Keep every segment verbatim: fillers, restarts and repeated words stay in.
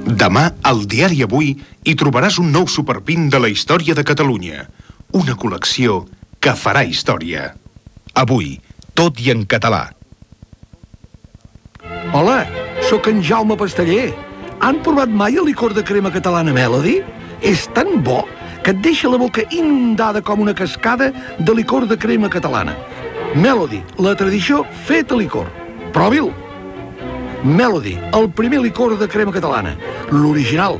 Demà, al diari Avui, hi trobaràs un nou superpin de la història de Catalunya. Una col·lecció que farà història. Avui, tot i en català. Hola, sóc en Jaume Pasteller. Han provat mai el licor de crema catalana Melody? És tan bo que et deixa la boca inundada com una cascada de licor de crema catalana. Melody, la tradició feta licor. Provi'l! Melody, el primer licor de crema catalana. L'original.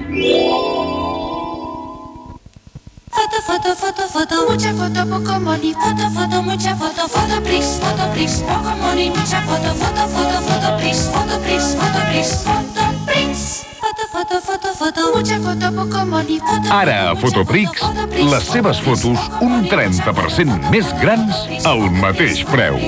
Foto, foto, foto, foto, mucha foto, poco money. Foto, foto, mucha foto, foto, please, foto, please, poco money, mucha foto, foto, foto, foto, please, foto, please, foto, please, foto, please. Foto, foto, foto, foto, mucha foto, poco money. Ara a Fotoprix, les seves fotos un trenta per cent més grans al mateix preu.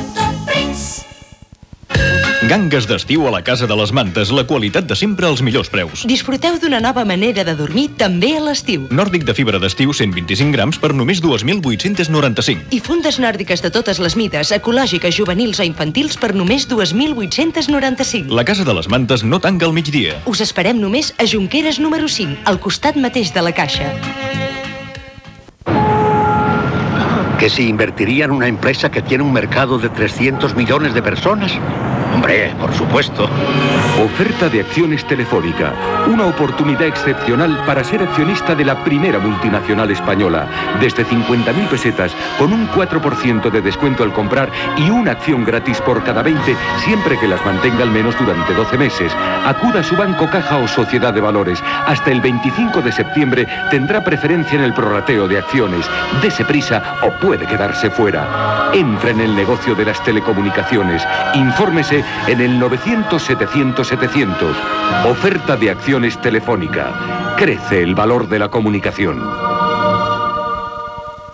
Gangues d'estiu a la Casa de les Mantes, la qualitat de sempre als millors preus. Disfruteu d'una nova manera de dormir també a l'estiu. Nòrdic de fibra d'estiu, cent vint-i-cinc grams per només dos mil vuit-cents noranta-cinc. I fundes nòrdiques de totes les mides, ecològiques, juvenils o infantils per només dos mil vuit-cents noranta-cinc. La Casa de les Mantes no tanca al migdia. Us esperem només a Junqueras número cinc, al costat mateix de la Caixa. ¿Que si invertiría en una empresa que tiene un mercado de trescientos millones de personas? Hombre, por supuesto. Oferta de acciones Telefónica. Una oportunidad excepcional para ser accionista de la primera multinacional española. Desde cincuenta mil pesetas, con un cuatro por ciento de descuento al comprar y una acción gratis por cada veinte, siempre que las mantenga al menos durante doce meses. Acuda a su banco, caja o sociedad de valores. Hasta el veinticinco de septiembre tendrá preferencia en el prorrateo de acciones. Dese prisa o puede quedarse fuera. Entra en el negocio de las telecomunicaciones. Infórmese en el novecientos setecientos setecientos. Oferta de acciones Telefónica. Crece el valor de la comunicación.